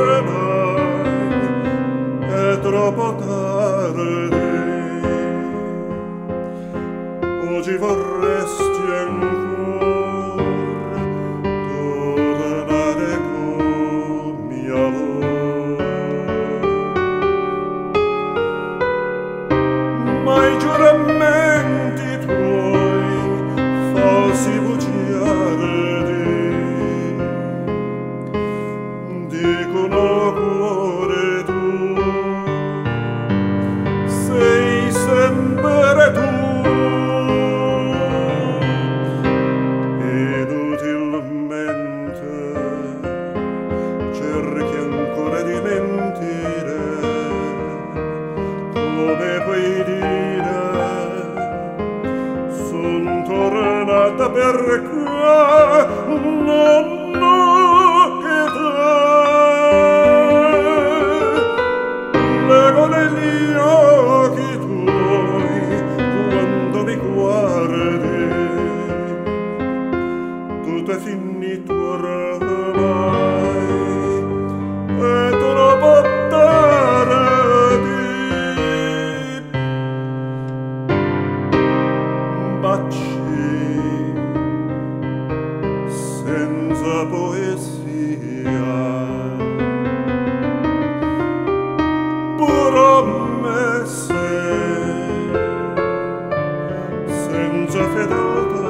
mai, è troppo tardi. Oggi vorresti ancora tornare con mia ma i giuramenti tuoi falsi bugiardi dicono cuore tu sei sempre tu. Cerchi ancora di mentire, come puoi dire, son tornata perché non ho che te. Leggo negli occhi tuoi quando mi guardi, tutto è finito oramai. È troppo tardi. Baci senza poesia, promesse senza fedeltà.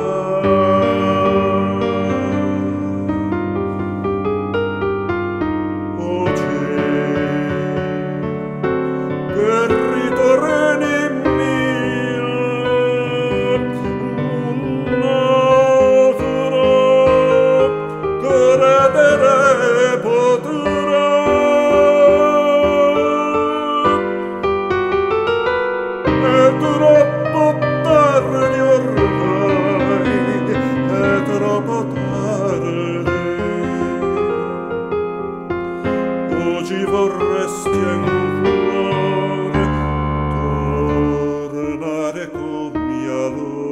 È troppo tardi ormai, è troppo tardi. Oggi vorresti ancora tornare con mia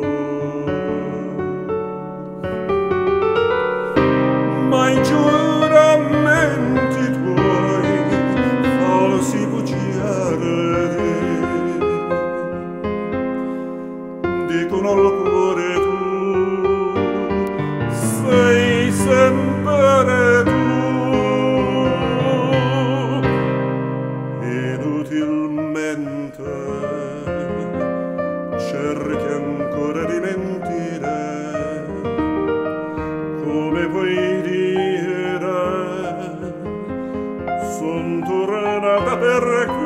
ma i giuramenti tuoi falsi bugiardi dicono al cuore tu sei sempre tu. Inutilmente cerchi ancora di mentire, come puoi dire son tornata perché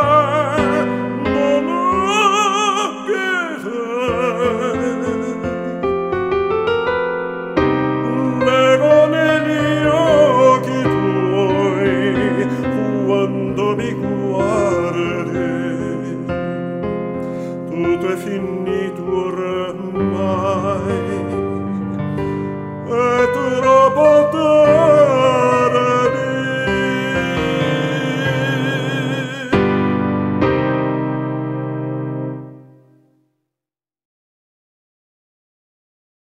non ho che te. Leggo negli occhi tuoi quando mi guardi, tutto è finito ormai.